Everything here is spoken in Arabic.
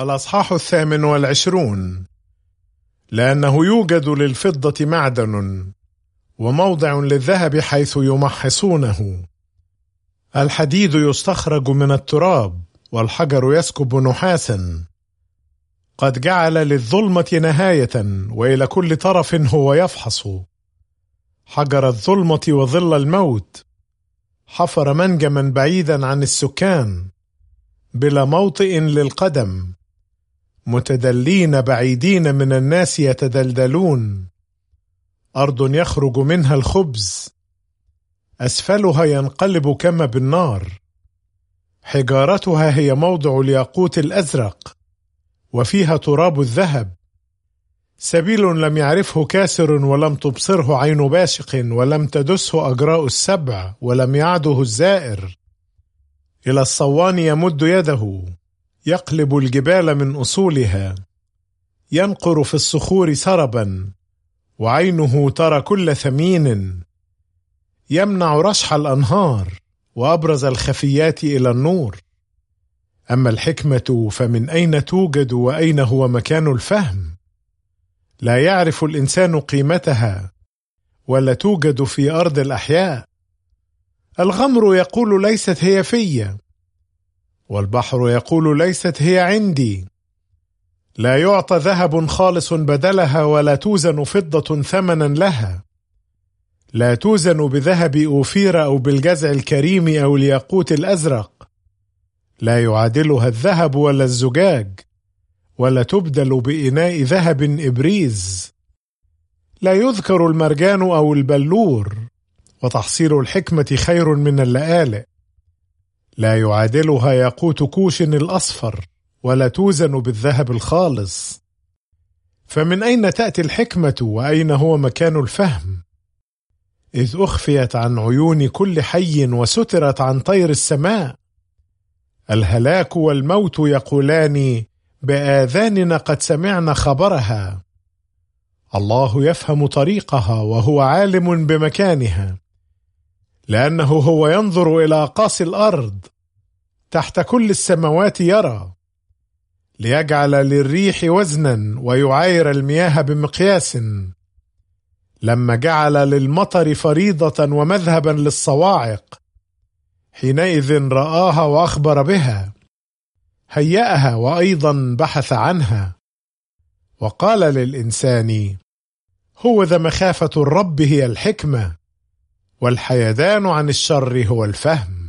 الأصحاح 28. لأنه يوجد للفضة معدن وموضع للذهب حيث يمحصونه. الحديد يستخرج من التراب والحجر يسكب نحاسا. قد جعل للظلمة نهاية وإلى كل طرف هو يفحص. حجر الظلمة وظل الموت. حفر منجما بعيدا عن السكان بلا موطئ للقدم. متدلين بعيدين من الناس يتدلدلون. أرض يخرج منها الخبز. أسفلها ينقلب كما بالنار. حجارتها هي موضع الياقوت الأزرق وفيها تراب الذهب. سبيل لم يعرفه كاسر ولم تبصره عين باشق ولم تدسه أجراء السبع ولم يعده الزائر. إلى الصوان يمد يده يقلب الجبال من أصولها. ينقر في الصخور سربا وعينه ترى كل ثمين. يمنع رشح الأنهار وأبرز الخفيات إلى النور. أما الحكمة فمن أين توجد وأين هو مكان الفهم؟ لا يعرف الإنسان قيمتها ولا توجد في أرض الأحياء. الغمر يقول ليست هي في، والبحر يقول ليست هي عندي. لا يعطى ذهب خالص بدلها ولا توزن فضة ثمنا لها. لا توزن بذهب أوفير أو بالجزع الكريم أو الياقوت الأزرق. لا يعادلها الذهب ولا الزجاج ولا تبدل بإناء ذهب إبريز. لا يذكر المرجان أو البلور وتحصيل الحكمة خير من اللآلئ. لا يعادلها ياقوت كوش الأصفر ولا توزن بالذهب الخالص. فمن أين تأتي الحكمة وأين هو مكان الفهم؟ إذ أخفيت عن عيون كل حي وسترت عن طير السماء. الهلاك والموت يقولان بآذاننا قد سمعنا خبرها. الله يفهم طريقها وهو عالم بمكانها، لأنه هو ينظر إلى أقاصي الأرض. تحت كل السماوات يرى. ليجعل للريح وزنا ويعاير المياه بمقياس. لما جعل للمطر فريضة ومذهبا للصواعق. حينئذ رآها وأخبر بها. هيأها وأيضا بحث عنها. وقال للإنسان: هو ذا مخافة الرب هي الحكمة، والحيدان عن الشر هو الفهم.